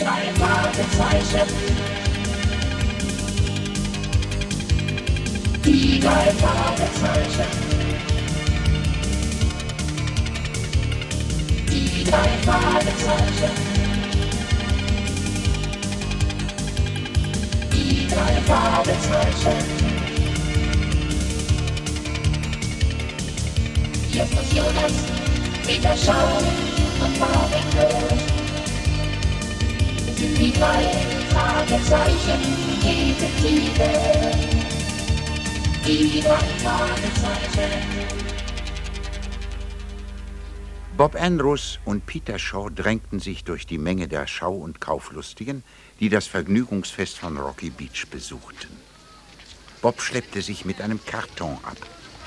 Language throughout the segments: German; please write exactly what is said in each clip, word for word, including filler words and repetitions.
drei Fragezeichen. Die drei Fragezeichen. Die drei Fragezeichen. Die drei Fragezeichen. Jetzt ist Jonas, Peter Schau und Marvin Rose. Sind die drei Fragezeichen Detektive. Die drei Fragezeichen. Bob Andrews und Peter Shaw drängten sich durch die Menge der Schau- und Kauflustigen, die das Vergnügungsfest von Rocky Beach besuchten. Bob schleppte sich mit einem Karton ab.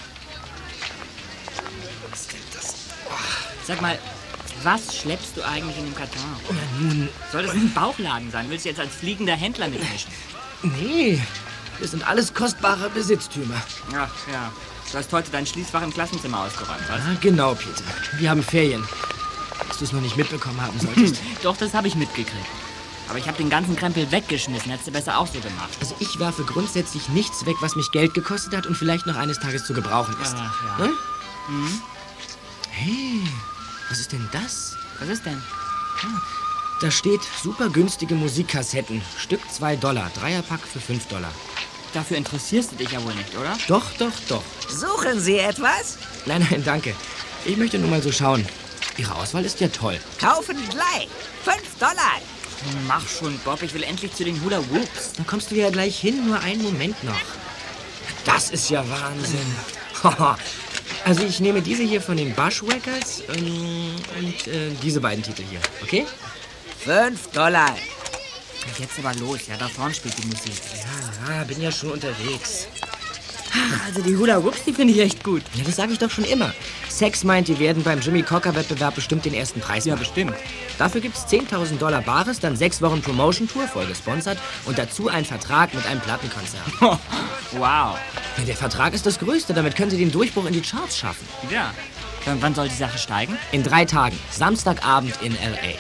Was ist denn das? Sag mal, was schleppst du eigentlich in dem Karton? Ja, nun... Soll das ein Bauchladen sein? Willst du jetzt als fliegender Händler mitmischen? Nee, das sind alles kostbare Besitztümer. Ach, ja. Du hast heute dein Schließfach im Klassenzimmer ausgeräumt, was? Ja, genau, Peter. Wir haben Ferien. Dass du es noch nicht mitbekommen haben solltest. Doch, das habe ich mitgekriegt. Aber ich habe den ganzen Krempel weggeschmissen. Hättest du besser auch so gemacht. Also ich werfe grundsätzlich nichts weg, was mich Geld gekostet hat und vielleicht noch eines Tages zu gebrauchen ist. Ach, ja. Hm? Mhm. Hey, was ist denn das? Was ist denn? Da steht super günstige Musikkassetten. Stück zwei Dollar. Dreierpack für fünf Dollar. Dafür interessierst du dich ja wohl nicht, oder? Doch, doch, doch. Suchen Sie etwas? Nein, nein, danke. Ich möchte nur mal so schauen. Ihre Auswahl ist ja toll. Kaufen gleich. Fünf Dollar. Mach schon, Bob. Ich will endlich zu den Hula Whoops. Da kommst du ja gleich hin. Nur einen Moment noch. Das ist ja Wahnsinn. Also ich nehme diese hier von den Bushwhackers ähm, und äh, diese beiden Titel hier, okay? Fünf Dollar. Jetzt aber los, ja, da vorne spielt die Musik. Ja, ja, bin ja schon unterwegs. Also die Hula Whoops, die finde ich echt gut. Ja, das sage ich doch schon immer. Sex meint, die werden beim Jimmy Cocker-Wettbewerb bestimmt den ersten Preis Ja, machen. bestimmt. Dafür gibt's zehntausend Dollar Bares, dann sechs Wochen Promotion-Tour, voll gesponsert und dazu ein Vertrag mit einem Plattenkonzern. Wow. Ja, der Vertrag ist das Größte, damit können Sie den Durchbruch in die Charts schaffen. Ja. Und wann soll die Sache steigen? In drei Tagen, Samstagabend in L A.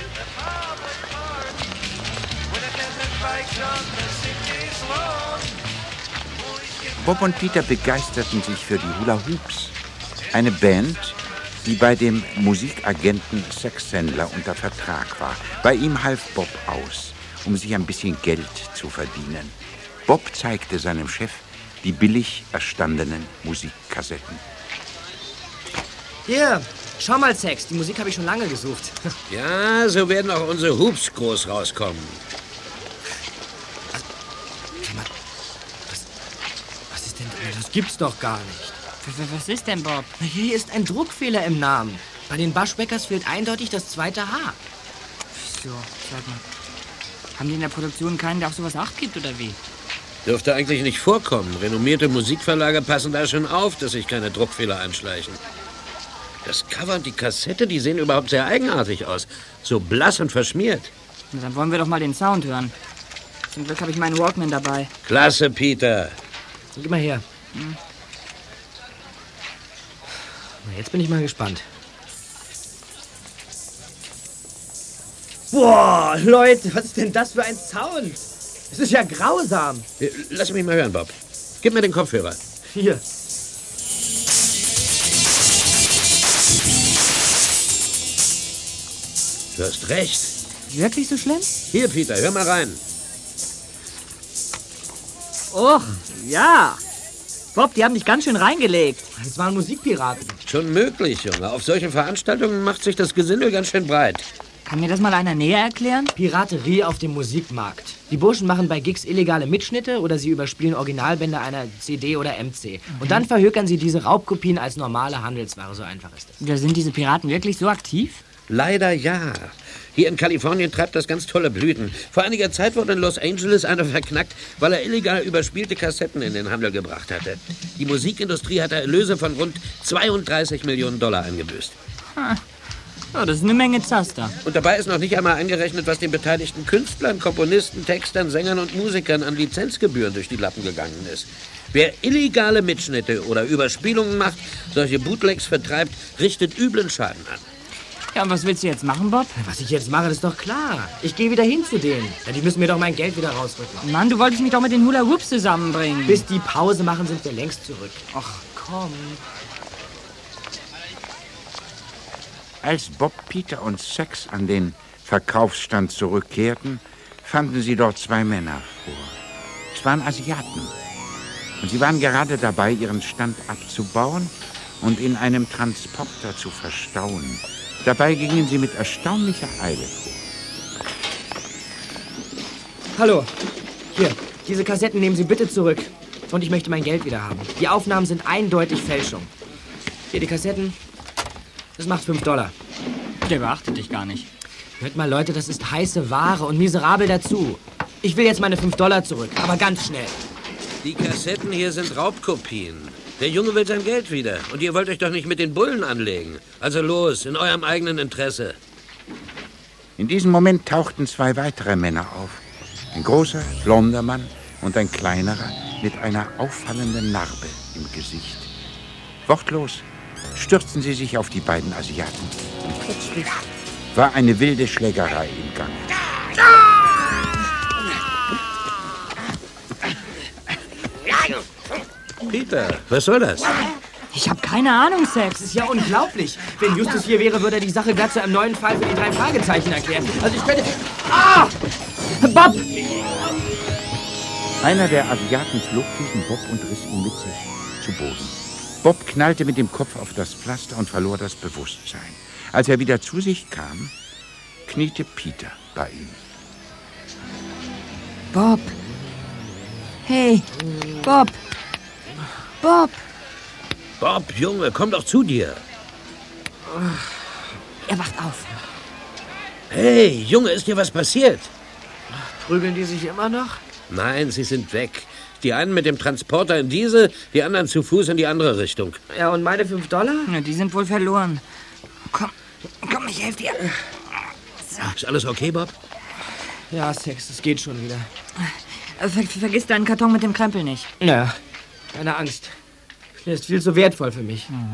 Bob und Peter begeisterten sich für die Hula Hoops, eine Band, die bei dem Musikagenten Sex Sandler unter Vertrag war. Bei ihm half Bob aus, um sich ein bisschen Geld zu verdienen. Bob zeigte seinem Chef die billig erstandenen Musikkassetten. Hier, schau mal, Sex, die Musik habe ich schon lange gesucht. Ja, so werden auch unsere Hoops groß rauskommen. Was ist denn das? Das gibt's doch gar nicht. Was ist denn, Bob? Hier ist ein Druckfehler im Namen. Bei den Bushwhackers fehlt eindeutig das zweite H. So, sag mal. Haben die in der Produktion keinen, der auf sowas Acht gibt, oder wie? Dürfte eigentlich nicht vorkommen. Renommierte Musikverlage passen da schon auf, dass sich keine Druckfehler einschleichen. Das Cover und die Kassette, die sehen überhaupt sehr eigenartig aus. So blass und verschmiert. Na, dann wollen wir doch mal den Sound hören. Zum Glück habe ich meinen Walkman dabei. Klasse, Peter. Gib mal her. Hm. Na, jetzt bin ich mal gespannt. Boah, Leute, was ist denn das für ein Sound? Das ist ja grausam. Lass mich mal hören, Bob. Gib mir den Kopfhörer. Hier. Du hast recht. Wirklich so schlimm? Hier, Peter, hör mal rein. Och, ja. Bob, die haben dich ganz schön reingelegt. Das waren Musikpiraten. Schon möglich, Junge. Auf solchen Veranstaltungen macht sich das Gesindel ganz schön breit. Kann mir das mal einer näher erklären? Piraterie auf dem Musikmarkt. Die Burschen machen bei Gigs illegale Mitschnitte oder sie überspielen Originalbänder einer C D oder M C. Mhm. Und dann verhökern sie diese Raubkopien als normale Handelsware. So einfach ist das. Ja, sind diese Piraten wirklich so aktiv? Leider ja. Hier in Kalifornien treibt das ganz tolle Blüten. Vor einiger Zeit wurde in Los Angeles einer verknackt, weil er illegal überspielte Kassetten in den Handel gebracht hatte. Die Musikindustrie hatte Erlöse von rund zweiunddreißig Millionen Dollar eingebüßt. Ha. Oh, das ist eine Menge Zaster. Und dabei ist noch nicht einmal eingerechnet, was den beteiligten Künstlern, Komponisten, Textern, Sängern und Musikern an Lizenzgebühren durch die Lappen gegangen ist. Wer illegale Mitschnitte oder Überspielungen macht, solche Bootlegs vertreibt, richtet üblen Schaden an. Ja, und was willst du jetzt machen, Bob? Was ich jetzt mache, ist doch klar. Ich gehe wieder hin zu denen. Ja, die müssen mir doch mein Geld wieder rausrücken. Mann, du wolltest mich doch mit den Hula Hoops zusammenbringen. Bis die Pause machen, sind wir längst zurück. Ach, komm. Als Bob, Peter und Sex an den Verkaufsstand zurückkehrten, fanden sie dort zwei Männer vor. Es waren Asiaten. Und sie waren gerade dabei, ihren Stand abzubauen und in einem Transporter zu verstauen. Dabei gingen sie mit erstaunlicher Eile vor. Hallo. Hier, diese Kassetten nehmen Sie bitte zurück. Und ich möchte mein Geld wieder haben. Die Aufnahmen sind eindeutig Fälschung. Hier, die Kassetten. Das macht fünf Dollar. Der beachtet dich gar nicht. Hört mal, Leute, das ist heiße Ware und miserabel dazu. Ich will jetzt meine fünf Dollar zurück, aber ganz schnell. Die Kassetten hier sind Raubkopien. Der Junge will sein Geld wieder. Und ihr wollt euch doch nicht mit den Bullen anlegen. Also los, in eurem eigenen Interesse. In diesem Moment tauchten zwei weitere Männer auf. Ein großer, blonder Mann und ein kleinerer mit einer auffallenden Narbe im Gesicht. Wortlos stürzten sie sich auf die beiden Asiaten. Und plötzlich war eine wilde Schlägerei im Gange. Peter, was soll das? Ich habe keine Ahnung, Sex. Das ist ja unglaublich. Wenn Justus hier wäre, würde er die Sache glatt zu einem neuen Fall für die drei Fragezeichen erklären. Also ich könnte... Ah! Bob! Einer der Asiaten flog gegen Bob und riss ihn mit sich zu Boden. Bob knallte mit dem Kopf auf das Pflaster und verlor das Bewusstsein. Als er wieder zu sich kam, kniete Peter bei ihm. Bob! Hey, Bob! Bob! Bob, Junge, komm doch zu dir. Er wacht auf. Hey, Junge, ist dir was passiert? Prügeln die sich immer noch? Nein, sie sind weg. Die einen mit dem Transporter in diese, die anderen zu Fuß in die andere Richtung. Ja, und meine fünf Dollar? Ja, die sind wohl verloren. Komm, komm, ich helfe dir. So. Ist alles okay, Bob? Ja, Sex, es geht schon wieder. Ver vergiss deinen Karton mit dem Krempel nicht. Ja, keine Angst. Der ist viel zu wertvoll für mich. Hm.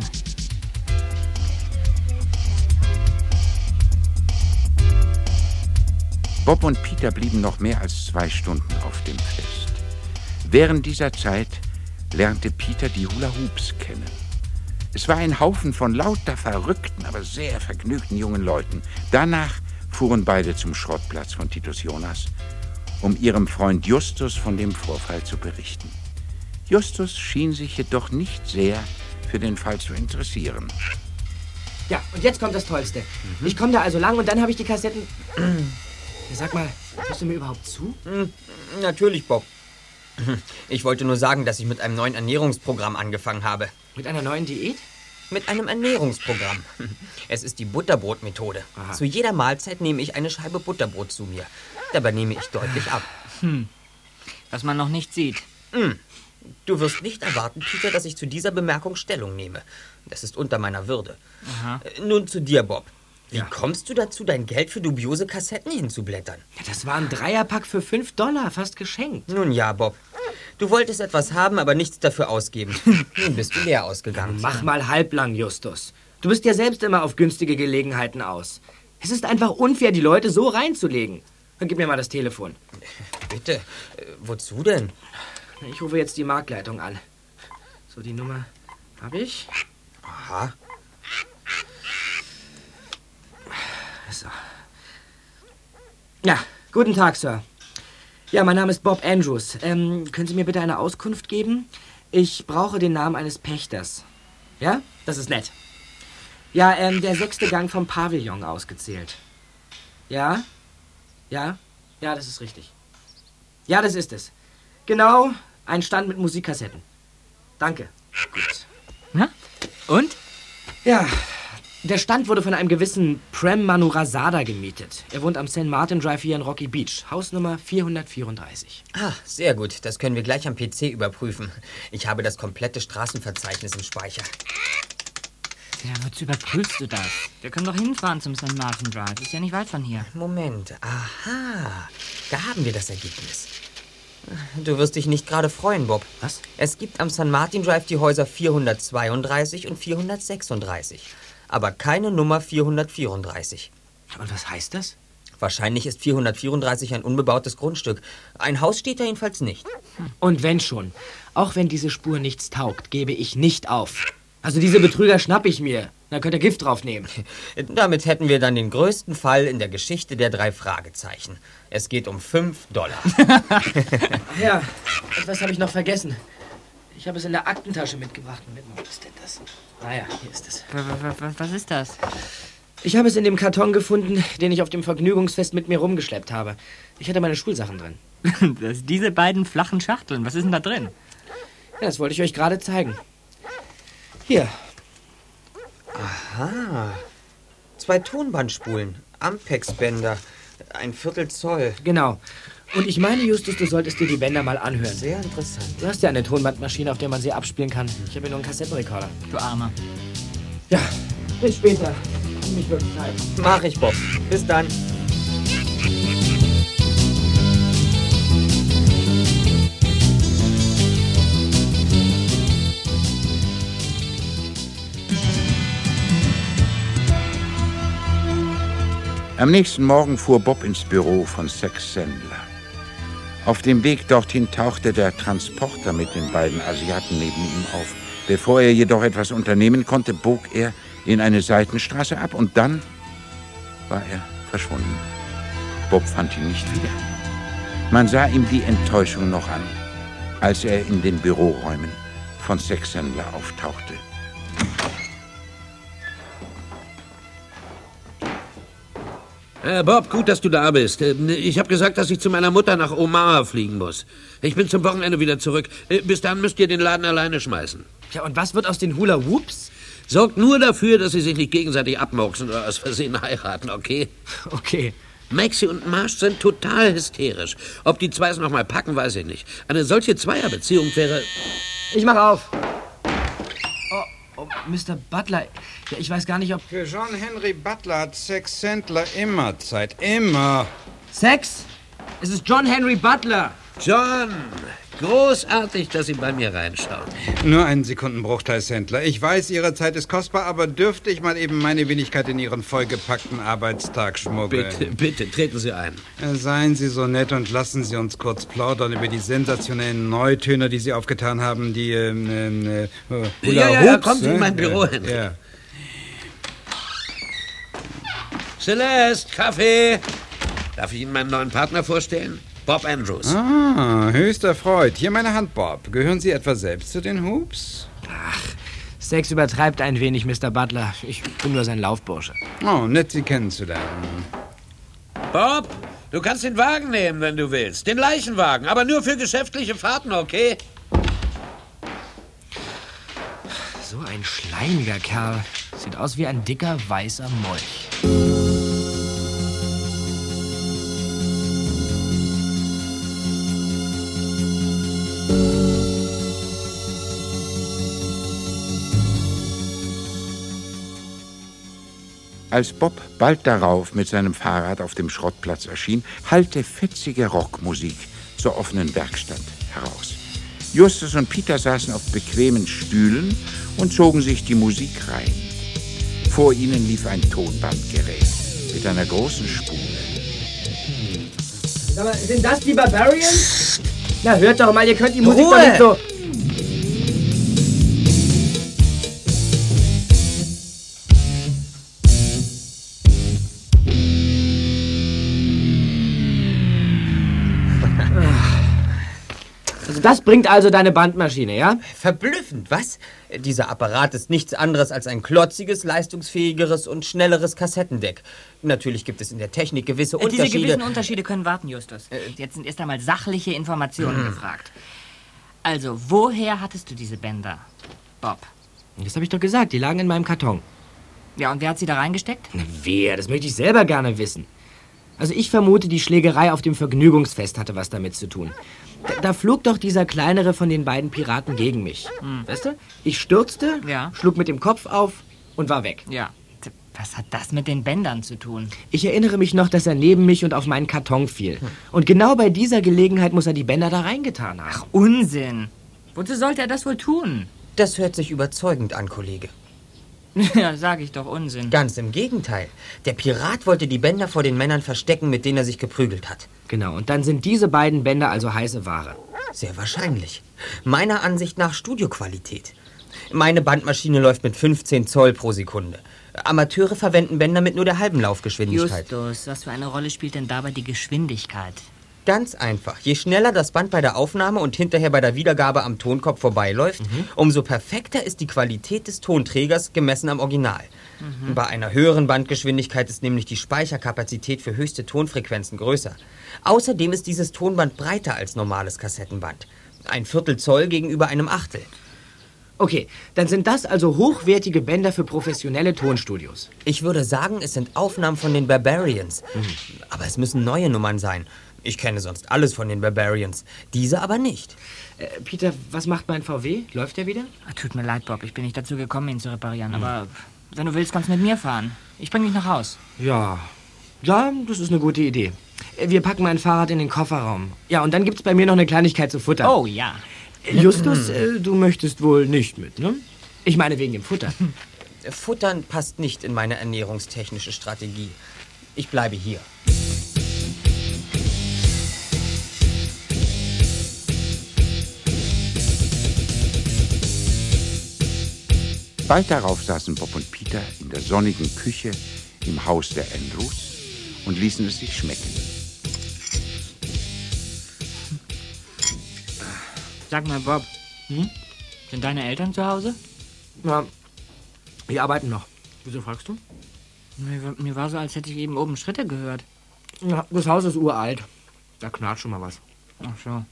Bob und Peter blieben noch mehr als zwei Stunden auf dem Fest. Während dieser Zeit lernte Peter die Hula Hoops kennen. Es war ein Haufen von lauter verrückten, aber sehr vergnügten jungen Leuten. Danach fuhren beide zum Schrottplatz von Titus Jonas, um ihrem Freund Justus von dem Vorfall zu berichten. Justus schien sich jedoch nicht sehr für den Fall zu interessieren. Ja, und jetzt kommt das Tollste. Mhm. Ich komme da also lang und dann habe ich die Kassetten... Sag mal, hörst du mir überhaupt zu? Hm, natürlich, Bob. Ich wollte nur sagen, dass ich mit einem neuen Ernährungsprogramm angefangen habe. Mit einer neuen Diät? Mit einem Ernährungsprogramm. Es ist die Butterbrotmethode. Aha. Zu jeder Mahlzeit nehme ich eine Scheibe Butterbrot zu mir. Dabei nehme ich deutlich ab. Hm. Was man noch nicht sieht. Hm. Du wirst nicht erwarten, Peter, dass ich zu dieser Bemerkung Stellung nehme. Das ist unter meiner Würde. Aha. Nun zu dir, Bob. Wie ja. kommst du dazu, dein Geld für dubiose Kassetten hinzublättern? Ja, das war ein Dreierpack für fünf Dollar, fast geschenkt. Nun ja, Bob. Du wolltest etwas haben, aber nichts dafür ausgeben. Nun bist du leer ausgegangen. Mach mal halblang, Justus. Du bist ja selbst immer auf günstige Gelegenheiten aus. Es ist einfach unfair, die Leute so reinzulegen. Dann gib mir mal das Telefon. Bitte. Äh, wozu denn? Ich rufe jetzt die Marktleitung an. So, die Nummer habe ich. Aha. So. Ja, guten Tag, Sir. Ja, mein Name ist Bob Andrews. Ähm, können Sie mir bitte eine Auskunft geben? Ich brauche den Namen eines Pächters. Ja? Das ist nett. Ja, ähm, der sechste Gang vom Pavillon ausgezählt. Ja? Ja? Ja, das ist richtig. Ja, das ist es. Genau, ein Stand mit Musikkassetten. Danke. Gut. Na? Und? Ja, der Stand wurde von einem gewissen Prem Manurasada gemietet. Er wohnt am Saint Martin Drive hier in Rocky Beach. Hausnummer vierhundertvierunddreißig. Ah, sehr gut. Das können wir gleich am P C überprüfen. Ich habe das komplette Straßenverzeichnis im Speicher. Ja, wozu überprüfst du das? Wir können doch hinfahren zum Saint Martin Drive. Ist ja nicht weit von hier. Moment. Aha. Da haben wir das Ergebnis. Du wirst dich nicht gerade freuen, Bob. Was? Es gibt am Saint Martin Drive die Häuser vierhundertzweiunddreißig und vierhundertsechsunddreißig. aber keine Nummer vierhundertvierunddreißig. Und was heißt das? Wahrscheinlich ist vierhundertvierunddreißig ein unbebautes Grundstück. Ein Haus steht da jedenfalls nicht. Und wenn schon, auch wenn diese Spur nichts taugt, gebe ich nicht auf. Also diese Betrüger schnapp ich mir. Da könnt ihr Gift drauf nehmen. Damit hätten wir dann den größten Fall in der Geschichte der drei Fragezeichen. Es geht um fünf Dollar. Ja, etwas habe ich noch vergessen. Ich habe es in der Aktentasche mitgebracht. Moment mal, was ist denn das? Naja, hier ist es. Was, was ist das? Ich habe es in dem Karton gefunden, den ich auf dem Vergnügungsfest mit mir rumgeschleppt habe. Ich hatte meine Schulsachen drin. Das, diese beiden flachen Schachteln, was ist denn da drin? Ja, das wollte ich euch gerade zeigen. Hier. Aha. Zwei Tonbandspulen, Ampex-Bänder, ein Viertel Zoll. Genau. Und ich meine, Justus, du solltest dir die Bänder mal anhören. Sehr interessant. Du hast ja eine Tonbandmaschine, auf der man sie abspielen kann. Ich habe ja nur einen Kassettenrekorder. Du Armer. Ja, bis später. Mich wirklich Zeit. Mach ich, Bob. Bis dann. Am nächsten Morgen fuhr Bob ins Büro von Sex Sandler. Auf dem Weg dorthin tauchte der Transporter mit den beiden Asiaten neben ihm auf. Bevor er jedoch etwas unternehmen konnte, bog er in eine Seitenstraße ab und dann war er verschwunden. Bob fand ihn nicht wieder. Man sah ihm die Enttäuschung noch an, als er in den Büroräumen von Sex Sandler auftauchte. Äh, Bob, gut, dass du da bist. Äh, ich habe gesagt, dass ich zu meiner Mutter nach Omaha fliegen muss. Ich bin zum Wochenende wieder zurück. Äh, bis dann müsst ihr den Laden alleine schmeißen. Ja, und was wird aus den Hula Hoops? Sorgt nur dafür, dass sie sich nicht gegenseitig abmurksen oder aus Versehen heiraten, okay? Okay. Maxi und Marsh sind total hysterisch. Ob die zwei es noch mal packen, weiß ich nicht. Eine solche Zweierbeziehung wäre... Ich mach auf. Oh, oh, Mister Butler. Ja, ich weiß gar nicht, ob... Für John Henry Butler hat Sex Sandler immer Zeit. Immer. Sex? Es ist John Henry Butler. John, großartig, dass Sie bei mir reinschauen. Nur einen Sekundenbruchteil, Sandler. Ich weiß, Ihre Zeit ist kostbar, aber dürfte ich mal eben meine Wenigkeit in Ihren vollgepackten Arbeitstag schmuggeln? Bitte, bitte, treten Sie ein. Seien Sie so nett und lassen Sie uns kurz plaudern über die sensationellen Neutöne, die Sie aufgetan haben, die ähm, äh, Hula Ja, ja, ja, Hoops, kommt in äh? mein Büro, Ja, Henry. ja. Celeste, Kaffee. Darf ich Ihnen meinen neuen Partner vorstellen? Bob Andrews. Ah, höchst erfreut. Hier meine Hand, Bob. Gehören Sie etwa selbst zu den Hoops? Ach, Sex übertreibt ein wenig, Mister Butler. Ich bin nur sein Laufbursche. Oh, nett, Sie kennenzulernen. Bob, du kannst den Wagen nehmen, wenn du willst. Den Leichenwagen, aber nur für geschäftliche Fahrten, okay? So ein schleimiger Kerl. Sieht aus wie ein dicker, weißer Molch. Als Bob bald darauf mit seinem Fahrrad auf dem Schrottplatz erschien, hallte fetzige Rockmusik zur offenen Werkstatt heraus. Justus und Peter saßen auf bequemen Stühlen und zogen sich die Musik rein. Vor ihnen lief ein Tonbandgerät mit einer großen Spule. Sag mal, sind das die Barbarians? Na, hört doch mal, ihr könnt die Musik Ruhe! doch nicht so... Das bringt also deine Bandmaschine, ja? Verblüffend, was? Dieser Apparat ist nichts anderes als ein klotziges, leistungsfähigeres und schnelleres Kassettendeck. Natürlich gibt es in der Technik gewisse Diese Unterschiede. gewissen Unterschiede können warten, Justus. Jetzt sind erst einmal sachliche Informationen gefragt. Also, woher hattest du diese Bänder, Bob? Das habe ich doch gesagt, die lagen in meinem Karton. Ja, und wer hat sie da reingesteckt? Na, wer? Das möchte ich selber gerne wissen. Also ich vermute, die Schlägerei auf dem Vergnügungsfest hatte was damit zu tun. Da, da flog doch dieser kleinere von den beiden Piraten gegen mich. Hm. Weißt du? Ich stürzte, Ja. schlug mit dem Kopf auf und war weg. Ja. Was hat das mit den Bändern zu tun? Ich erinnere mich noch, dass er neben mich und auf meinen Karton fiel. Und genau bei dieser Gelegenheit muss er die Bänder da reingetan haben. Unsinn. Wozu sollte er das wohl tun? Das hört sich überzeugend an, Kollege. Ja, sag ich doch, Unsinn. Ganz im Gegenteil. Der Pirat wollte die Bänder vor den Männern verstecken, mit denen er sich geprügelt hat. Genau, und dann sind diese beiden Bänder also heiße Ware. Sehr wahrscheinlich. Meiner Ansicht nach Studioqualität. Meine Bandmaschine läuft mit fünfzehn Zoll pro Sekunde. Amateure verwenden Bänder mit nur der halben Laufgeschwindigkeit. Justus, was für eine Rolle spielt denn dabei die Geschwindigkeit? Ganz einfach. Je schneller das Band bei der Aufnahme und hinterher bei der Wiedergabe am Tonkopf vorbeiläuft, mhm. umso perfekter ist die Qualität des Tonträgers gemessen am Original. Mhm. Bei einer höheren Bandgeschwindigkeit ist nämlich die Speicherkapazität für höchste Tonfrequenzen größer. Außerdem ist dieses Tonband breiter als normales Kassettenband. Ein Viertel Zoll gegenüber einem Achtel. Okay, dann sind das also hochwertige Bänder für professionelle Tonstudios. Ich würde sagen, es sind Aufnahmen von den Barbarians. Mhm. Aber es müssen neue Nummern sein. Ich kenne sonst alles von den Barbarians. Diese aber nicht. Äh, Peter, was macht mein V W? Läuft der wieder? Tut mir leid, Bob. Ich bin nicht dazu gekommen, ihn zu reparieren. Mhm. Aber wenn du willst, kannst du mit mir fahren. Ich bringe dich nach Haus. Ja, ja, das ist eine gute Idee. Wir packen mein Fahrrad in den Kofferraum. Ja, und dann gibt's bei mir noch eine Kleinigkeit zu futtern. Oh, ja. Justus, äh, du möchtest wohl nicht mit, ne? Ich meine wegen dem Futter. Futtern passt nicht in meine ernährungstechnische Strategie. Ich bleibe hier. Bald darauf saßen Bob und Peter in der sonnigen Küche im Haus der Andrews und ließen es sich schmecken. Sag mal, Bob, hm? Sind deine Eltern zu Hause? Ja, die arbeiten noch. Wieso fragst du? Mir, mir war so, als hätte ich eben oben Schritte gehört. Ja, das Haus ist uralt. Da knarrt schon mal was. Ach so.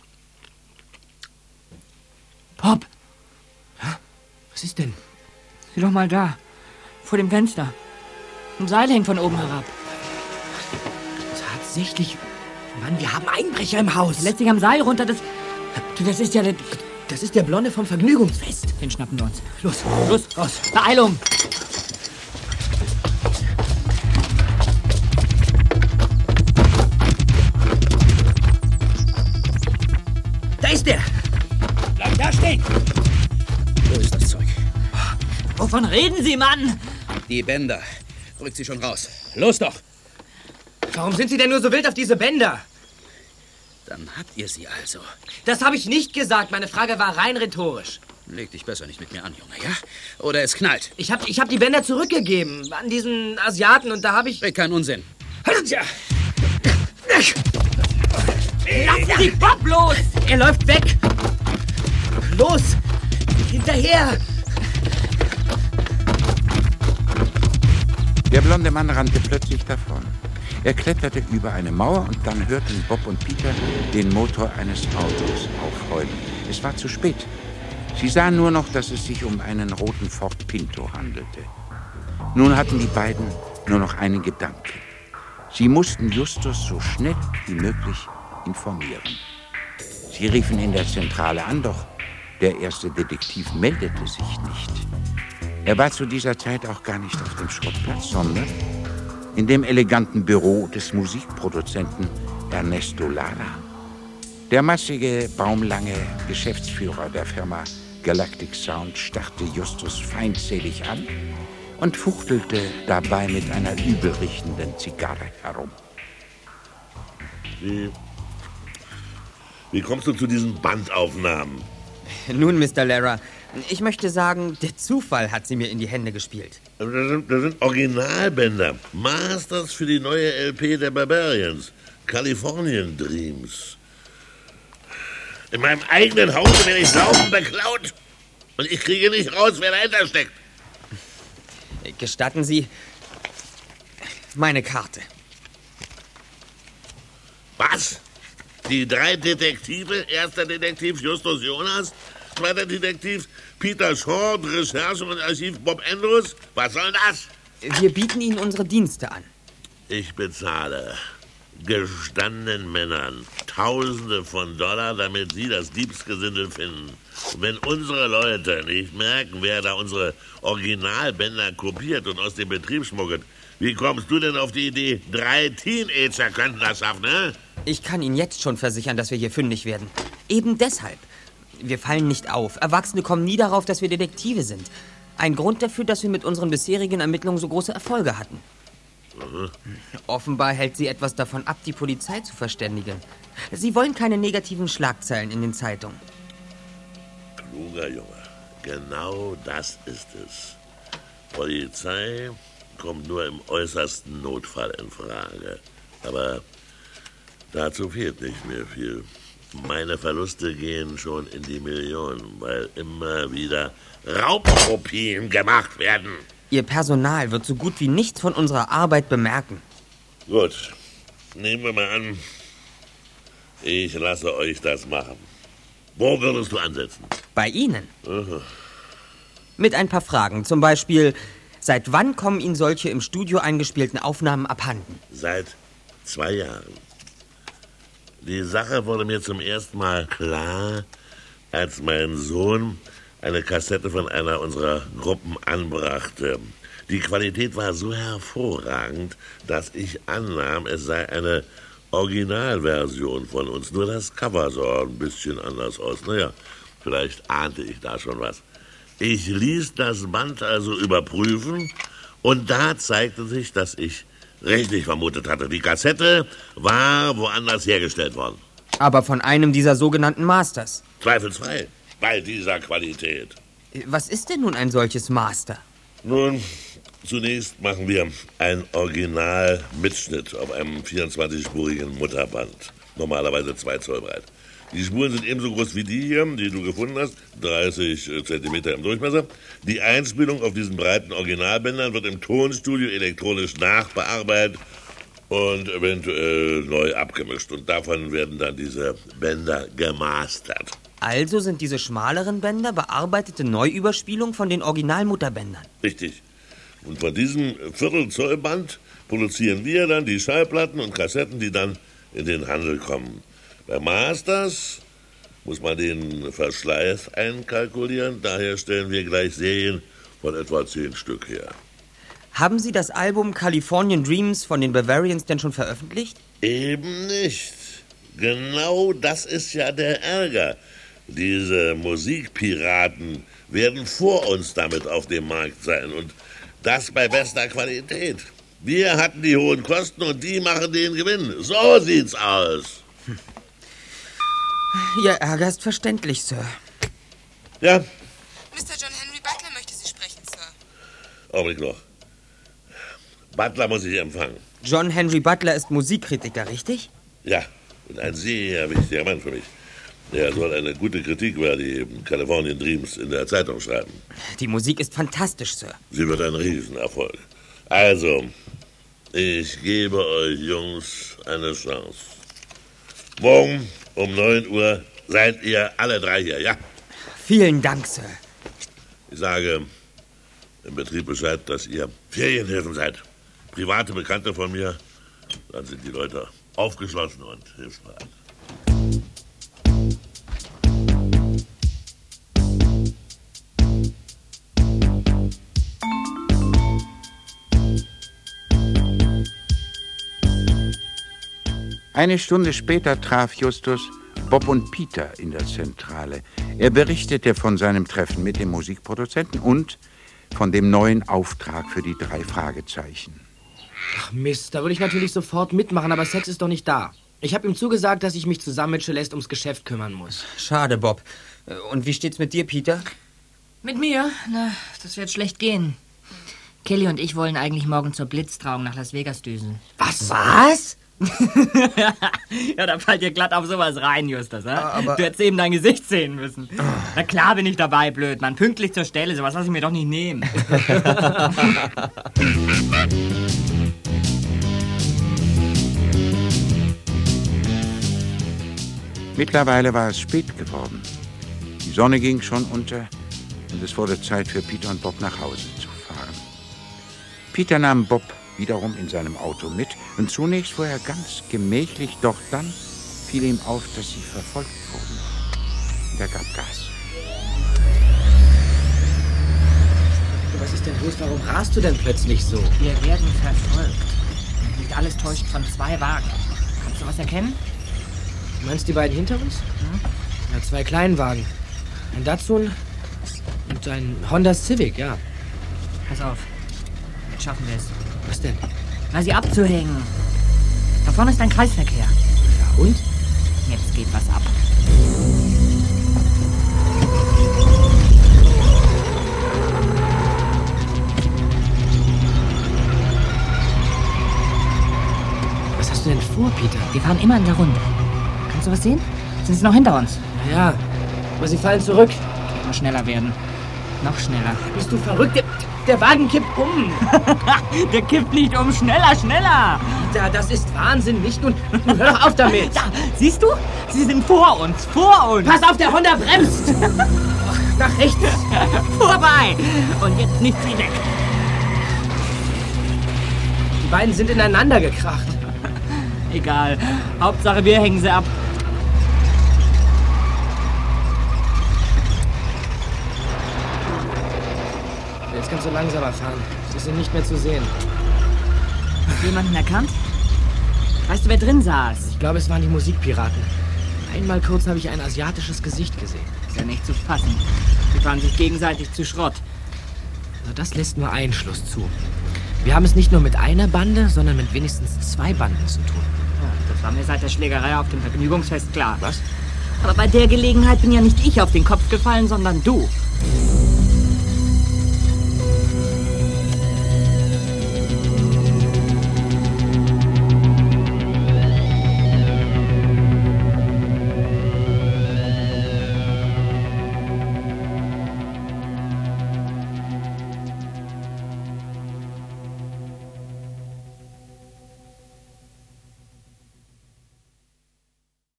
Bob! Hä? Was ist denn? Sieh doch mal da. Vor dem Fenster. Ein Seil hängt von oben herab. Tatsächlich. Mann, wir haben Einbrecher im Haus. Der lässt sich am Seil runter. Das, das ist ja der... Das ist der Blonde vom Vergnügungsfest. Den schnappen wir uns. Los, los, raus. Beeilung! Da ist der! Bleib da stehen! Wo ist das Zeug? Wovon reden Sie, Mann? Die Bänder. Rückt sie schon raus. Los doch! Warum sind Sie denn nur so wild auf diese Bänder? Dann habt ihr sie also. Das habe ich nicht gesagt. Meine Frage war rein rhetorisch. Leg dich besser nicht mit mir an, Junge, ja? Oder es knallt. Ich habe ich hab die Bänder zurückgegeben an diesen Asiaten und da habe ich... Kein Unsinn. Ja. Lassen Sie Bob los! Er läuft weg! Los! Hinterher! Der blonde Mann rannte plötzlich davon. Er kletterte über eine Mauer und dann hörten Bob und Peter den Motor eines Autos aufheulen. Es war zu spät. Sie sahen nur noch, dass es sich um einen roten Ford Pinto handelte. Nun hatten die beiden nur noch einen Gedanken. Sie mussten Justus so schnell wie möglich informieren. Sie riefen in der Zentrale an, doch der erste Detektiv meldete sich nicht. Er war zu dieser Zeit auch gar nicht auf dem Schrottplatz, sondern in dem eleganten Büro des Musikproduzenten Ernesto Lara. Der massige, baumlange Geschäftsführer der Firma Galactic Sound starrte Justus feindselig an und fuchtelte dabei mit einer übelriechenden Zigarre herum. Wie, wie kommst du zu diesen Bandaufnahmen? Nun, Mister Lara, ich möchte sagen, der Zufall hat sie mir in die Hände gespielt. Das sind, das sind Originalbänder. Masters für die neue L P der Barbarians. Californian Dreams. In meinem eigenen Hause werde ich sauber beklaut. Und ich kriege nicht raus, wer dahinter steckt. Gestatten Sie meine Karte. Was? Die drei Detektive? Erster Detektiv Justus Jonas, zweiter Detektiv Peter Shaw, Recherche und Archiv Bob Andrews. Was soll das? Wir bieten Ihnen unsere Dienste an. Ich bezahle gestandenen Männern Tausende von Dollar, damit sie das Diebsgesindel finden. Und wenn unsere Leute nicht merken, wer da unsere Originalbänder kopiert und aus dem Betrieb schmuggelt, wie kommst du denn auf die Idee, drei Teenager könnten das schaffen, ne? Ich kann Ihnen jetzt schon versichern, dass wir hier fündig werden. Eben deshalb. Wir fallen nicht auf. Erwachsene kommen nie darauf, dass wir Detektive sind. Ein Grund dafür, dass wir mit unseren bisherigen Ermittlungen so große Erfolge hatten. Mhm. Offenbar hält sie etwas davon ab, die Polizei zu verständigen. Sie wollen keine negativen Schlagzeilen in den Zeitungen. Kluger Junge. Genau das ist es. Polizei kommt nur im äußersten Notfall in Frage. Aber dazu fehlt nicht mehr viel. Meine Verluste gehen schon in die Millionen, weil immer wieder Raubkopien gemacht werden. Ihr Personal wird so gut wie nichts von unserer Arbeit bemerken. Gut, nehmen wir mal an, ich lasse euch das machen. Wo würdest du ansetzen? Bei Ihnen? Aha. Mit ein paar Fragen. Zum Beispiel, seit wann kommen Ihnen solche im Studio eingespielten Aufnahmen abhanden? Seit zwei Jahren. Die Sache wurde mir zum ersten Mal klar, als mein Sohn eine Kassette von einer unserer Gruppen anbrachte. Die Qualität war so hervorragend, dass ich annahm, es sei eine Originalversion von uns. Nur das Cover sah ein bisschen anders aus. Naja, vielleicht ahnte ich da schon was. Ich ließ das Band also überprüfen und da zeigte sich, dass ich richtig vermutet hatte. Die Kassette war woanders hergestellt worden. Aber von einem dieser sogenannten Masters. Zweifelsfrei, bei dieser Qualität. Was ist denn nun ein solches Master? Nun, zunächst machen wir einen Original-Mitschnitt auf einem vierundzwanzigspurigen Mutterband. Normalerweise zwei Zoll breit. Die Spuren sind ebenso groß wie die hier, die du gefunden hast, dreißig Zentimeter im Durchmesser. Die Einspielung auf diesen breiten Originalbändern wird im Tonstudio elektronisch nachbearbeitet und eventuell neu abgemischt. Und davon werden dann diese Bänder gemastert. Also sind diese schmaleren Bänder bearbeitete Neuüberspielung von den Originalmutterbändern. Richtig. Und von diesem Viertelzollband produzieren wir dann die Schallplatten und Kassetten, die dann in den Handel kommen. Bei Masters muss man den Verschleiß einkalkulieren. Daher stellen wir gleich Serien von etwa zehn Stück her. Haben Sie das Album Californian Dreams von den Bavarians denn schon veröffentlicht? Eben nicht. Genau das ist ja der Ärger. Diese Musikpiraten werden vor uns damit auf dem Markt sein. Und das bei bester Qualität. Wir hatten die hohen Kosten und die machen den Gewinn. So sieht's aus. Hm. Ihr Ärger ist verständlich, Sir. Ja? Mister John Henry Butler möchte Sie sprechen, Sir. Augenblick noch. Butler muss ich empfangen. John Henry Butler ist Musikkritiker, richtig? Ja, und ein sehr wichtiger Mann für mich. Er soll eine gute Kritik über die Californian Dreams in der Zeitung schreiben. Die Musik ist fantastisch, Sir. Sie wird ein Riesenerfolg. Also, ich gebe euch Jungs eine Chance. Morgen um neun Uhr seid ihr alle drei hier, ja? Vielen Dank, Sir. Ich sage im Betrieb Bescheid, dass ihr Ferienhilfen seid. Private Bekannte von mir, dann sind die Leute aufgeschlossen und hilfsbereit. Eine Stunde später traf Justus Bob und Peter in der Zentrale. Er berichtete von seinem Treffen mit dem Musikproduzenten und von dem neuen Auftrag für die drei Fragezeichen. Ach Mist, da würde ich natürlich sofort mitmachen, aber Sex ist doch nicht da. Ich habe ihm zugesagt, dass ich mich zusammen mit Celeste ums Geschäft kümmern muss. Schade, Bob. Und wie steht's mit dir, Peter? Mit mir? Na, das wird schlecht gehen. Kelly und ich wollen eigentlich morgen zur Blitztrauung nach Las Vegas düsen. Was? Was? Ja, da fällt dir glatt auf sowas rein, Justus. Äh? Aber du hättest eben dein Gesicht sehen müssen. Oh. Na klar bin ich dabei, blöd, Mann. Pünktlich zur Stelle, sowas lass ich mir doch nicht nehmen. Mittlerweile war es spät geworden. Die Sonne ging schon unter und es wurde Zeit für Peter und Bob nach Hause zu fahren. Peter nahm Bob wiederum in seinem Auto mit und zunächst fuhr er ganz gemächlich, doch dann fiel ihm auf, dass sie verfolgt wurden. Und er gab Gas. Was ist denn los? Warum rast du denn plötzlich so? Wir werden verfolgt. Nicht alles täuscht von zwei Wagen. Kannst du was erkennen? Du meinst die beiden hinter uns? Hm? Ja, zwei Kleinwagen. Ein Datsun und ist ein Honda Civic, ja. Pass auf. Jetzt schaffen wir es. Was denn? Na, sie abzuhängen. Da vorne ist ein Kreisverkehr. Ja, und? Jetzt geht was ab. Was hast du denn vor, Peter? Wir fahren immer in der Runde. Kannst du was sehen? Sind sie noch hinter uns? Ja, aber sie fallen zurück. Noch schneller werden. Noch schneller. Bist du verrückt? Der, der Wagen kippt um. Der kippt nicht um. Schneller, schneller. Peter, das ist Wahnsinn, nicht? Und nun hör doch auf damit. Da, siehst du? Sie sind vor uns, vor uns. Pass auf, der Honda bremst. Nach rechts. Vorbei. Und jetzt nicht sie weg. Die beiden sind ineinander gekracht. Egal. Hauptsache, wir hängen sie ab. Jetzt kannst du langsamer fahren. Sie sind nicht mehr zu sehen. Hast du jemanden erkannt? Weißt du, wer drin saß? Ich glaube, es waren die Musikpiraten. Einmal kurz habe ich ein asiatisches Gesicht gesehen. Ist ja nicht zu fassen. Sie fahren sich gegenseitig zu Schrott. Also das lässt nur einen Schluss zu. Wir haben es nicht nur mit einer Bande, sondern mit wenigstens zwei Banden zu tun. Oh, das war mir seit der Schlägerei auf dem Vergnügungsfest klar. Was? Aber bei der Gelegenheit bin ja nicht ich auf den Kopf gefallen, sondern du.